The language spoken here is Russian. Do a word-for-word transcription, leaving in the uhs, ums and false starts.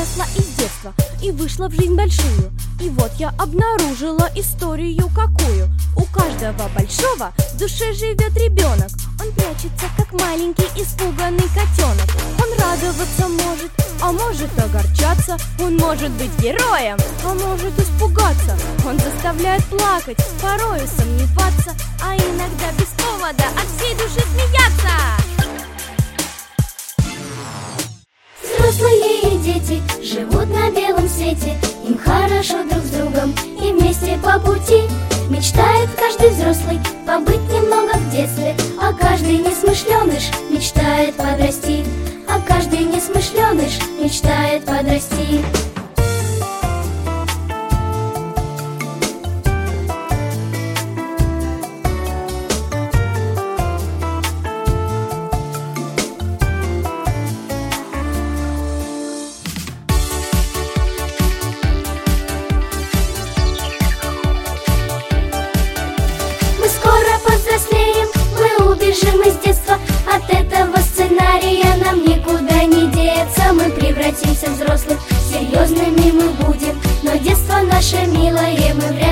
выросла из детства и вышла в жизнь большую. И вот я обнаружила историю какую. У каждого большого в душе живет ребенок. Он прячется, как маленький испуганный котенок. Он радоваться может, а может огорчаться. Он может быть героем, а может испугаться. Он заставляет плакать, порою сомневаться, а иногда без повода от всей души смеяться. Взрослые и дети живут на белом свете. Им хорошо друг с другом и вместе по пути. Мечтает каждый взрослый побыть немного в детстве, а каждый несмышленыш мечтает подрасти. А каждый несмышленыш мечтает подрасти. Бежим из детства, от этого сценария нам никуда не деться. Мы превратимся в взрослых, серьезными мы будем, но детство наше милое мы вряд ли